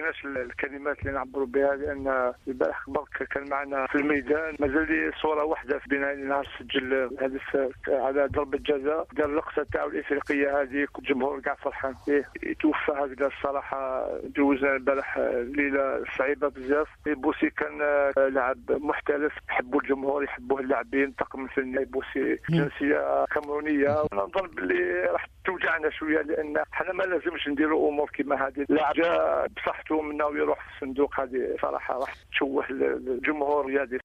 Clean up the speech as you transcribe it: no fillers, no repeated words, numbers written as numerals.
لقيناش الكلمات اللي نعبروا بها، لان البارح برك كان معنا في الميدان مازال لي صوره واحده في بناء نهار سجل الهدف على ضربه جزاء، دار اللقطه تاع الافريقيه هذه الجمهور كاع فرحان فيه. يتوفى هكذا الصراحه. دوزنا البارح ليله صعيبه بزاف. بوسي كان لاعب محترف، يحبوا الجمهور يحبوه اللاعبين، طاقم الفني. بوسي جنسيه كامرونيه. نظن باللي راح توجعنا شويه، لان حنا ما لازمش نديروا امور كما هذه. لاعب جا بصحته منا ويروح في الصندوق، هذه صراحه راح تشوه الجمهور الرياضي.